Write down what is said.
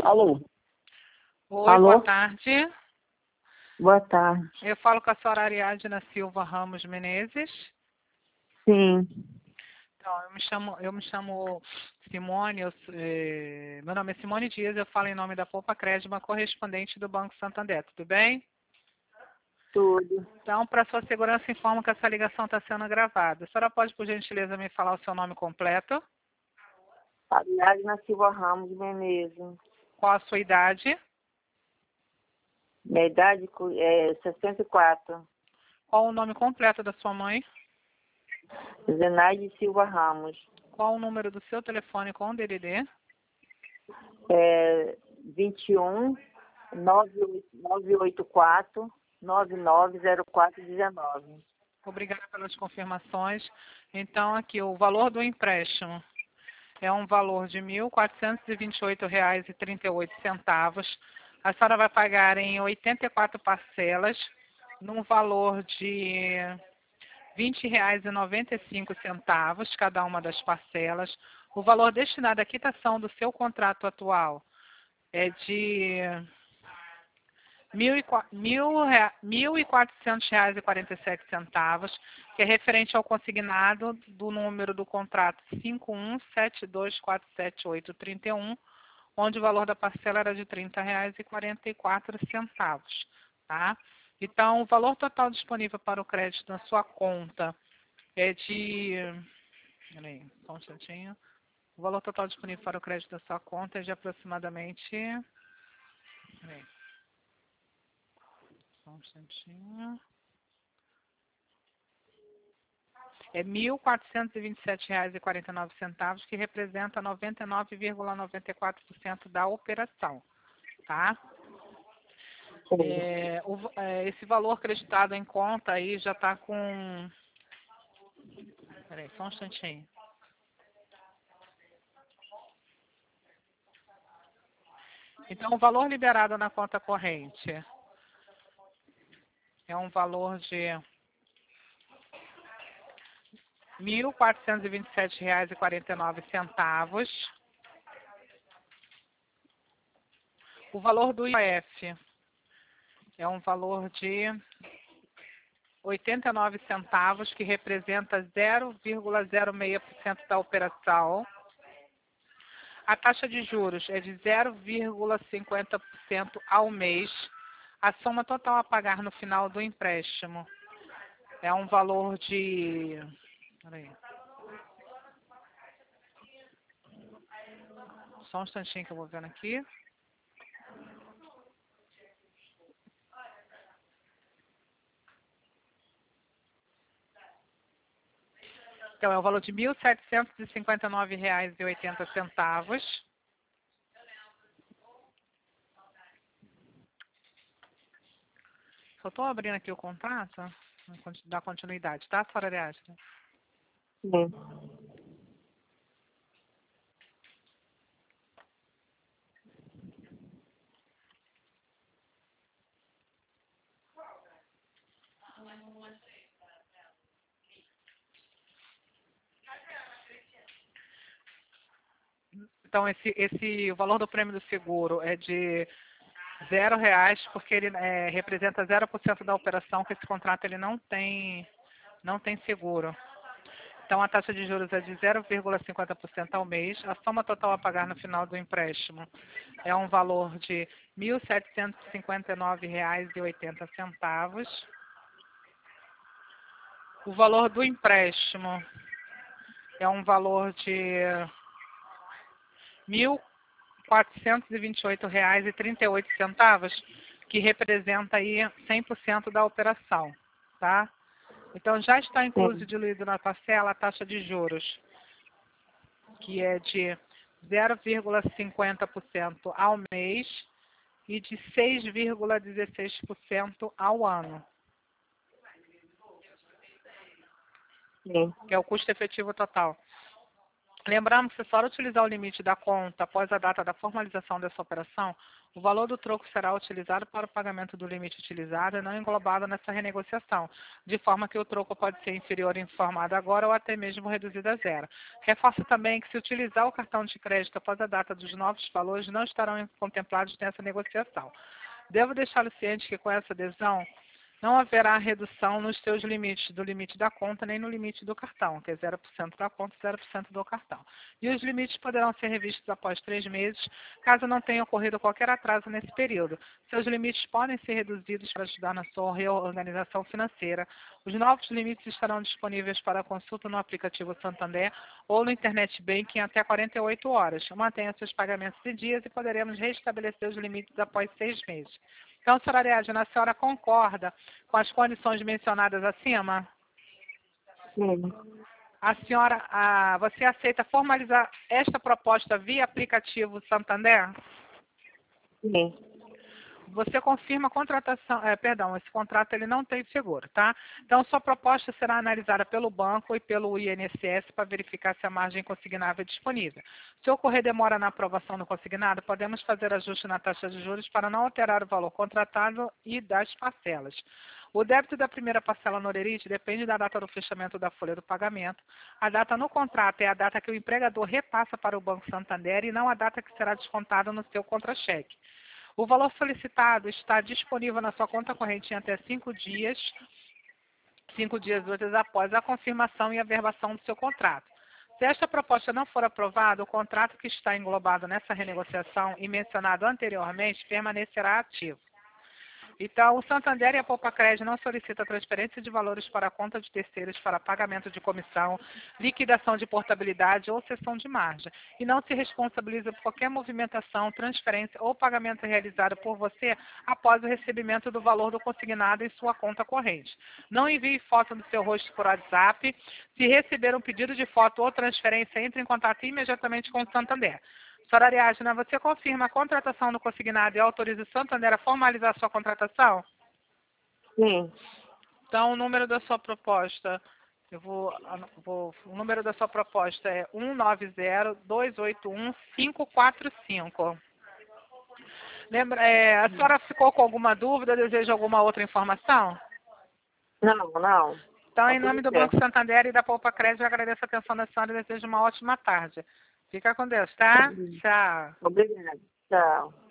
Alô? Oi, Alô? boa tarde. Boa tarde. Eu falo com a senhora Ariadna Silva Ramos Menezes. Sim. Então, eu me chamo Simone, meu nome é Simone Dias, eu falo em nome da Poupa Crédito, uma correspondente do Banco Santander, tudo bem? Tudo. Então, para sua segurança, informo que essa ligação está sendo gravada. A senhora pode, por gentileza, me falar o seu nome completo? Ariadna Silva Ramos Menezes. Qual a sua idade? Minha idade é 64. Qual o nome completo da sua mãe? Zenaide Silva Ramos. Qual o número do seu telefone com o DDD? 21 984 990419. Obrigada pelas confirmações. Então, aqui, o valor do empréstimo é um valor de R$ 1.428,38. A senhora vai pagar em 84 parcelas, num valor de R$ 20,95 cada uma das parcelas. O valor destinado à quitação do seu contrato atual é de R$ 1.400,47, que é referente ao consignado do número do contrato 5172478831, onde o valor da parcela era de R$ 30,44, tá? Então, o valor total disponível para o crédito na sua conta é de... Peraí, só um instantinho. O valor total disponível para o crédito da sua conta é de aproximadamente... Peraí, só um instantinho. É R$ 1.427,49, que representa 99,94% da operação, tá? Esse valor acreditado em conta aí já está com... Peraí, só um instantinho. Então, o valor liberado na conta corrente é um valor de R$ 1.427,49. O valor do IOF é um valor de 89 centavos, que representa 0,06% da operação. A taxa de juros é de 0,50% ao mês. A soma total a pagar no final do empréstimo é um valor de... Peraí. Só um instantinho que eu vou vendo aqui. Então, é o valor de R$ 1.759,80. Só estou abrindo aqui o contrato, dar continuidade, tá, senhora Ariadna? Sim. Então, o valor do prêmio do seguro é de R$ 0, porque ele representa 0% da operação, que esse contrato ele não tem seguro. Então, a taxa de juros é de 0,50% ao mês. A soma total a pagar no final do empréstimo é um valor de R$ 1.759,80. O valor do empréstimo é um valor de R$ 1.428,38, que representa aí 100% da operação, tá? Então, já está incluso diluído na parcela a taxa de juros, que é de 0,50% ao mês e de 6,16% ao ano, Sim. que é o custo efetivo total. Lembrando que se for utilizar o limite da conta após a data da formalização dessa operação, o valor do troco será utilizado para o pagamento do limite utilizado e não englobado nessa renegociação, de forma que o troco pode ser inferior informado agora ou até mesmo reduzido a zero. Reforço também que se utilizar o cartão de crédito após a data dos novos valores, não estarão contemplados nessa negociação. Devo deixá-lo ciente que com essa adesão, não haverá redução nos seus limites, do limite da conta, nem no limite do cartão, que é 0% da conta e 0% do cartão. E os limites poderão ser revistos após 3 meses, caso não tenha ocorrido qualquer atraso nesse período. Seus limites podem ser reduzidos para ajudar na sua reorganização financeira. Os novos limites estarão disponíveis para consulta no aplicativo Santander ou no Internet Banking até 48 horas. Mantenha seus pagamentos em dias e poderemos restabelecer os limites após 6 meses. Então, senhora Ariadna, a senhora concorda com as condições mencionadas acima? Sim. A senhora, você aceita formalizar esta proposta via aplicativo Santander? Sim. Você confirma a contratação, esse contrato ele não tem seguro, tá? Então, sua proposta será analisada pelo banco e pelo INSS para verificar se a margem consignável é disponível. Se ocorrer demora na aprovação do consignado, podemos fazer ajuste na taxa de juros para não alterar o valor contratado e das parcelas. O débito da primeira parcela no Orerite depende da data do fechamento da folha do pagamento. A data no contrato é a data que o empregador repassa para o Banco Santander e não a data que será descontada no seu contra-cheque. O valor solicitado está disponível na sua conta corrente em até 5 dias úteis após a confirmação e averbação do seu contrato. Se esta proposta não for aprovada, o contrato que está englobado nessa renegociação e mencionado anteriormente permanecerá ativo. Então, o Santander e a Poupa-Crédito não solicitam transferência de valores para a conta de terceiros para pagamento de comissão, liquidação de portabilidade ou cessão de margem, e não se responsabiliza por qualquer movimentação, transferência ou pagamento realizado por você após o recebimento do valor do consignado em sua conta corrente. Não envie foto do seu rosto por WhatsApp. Se receber um pedido de foto ou transferência, entre em contato imediatamente com o Santander. Senhora Ariadna, você confirma a contratação do consignado e autoriza o Santander a formalizar a sua contratação? Sim. Então, o número da sua proposta, o número da sua proposta é 190-281-545. Lembra, a senhora ficou com alguma dúvida, deseja alguma outra informação? Não, não. Então, Tá em nome tudo do certo. Banco Santander e da Poupa Crédito, eu agradeço a atenção da senhora e desejo uma ótima tarde. Fica com Deus, tá? Tchau. Obrigada. Tchau.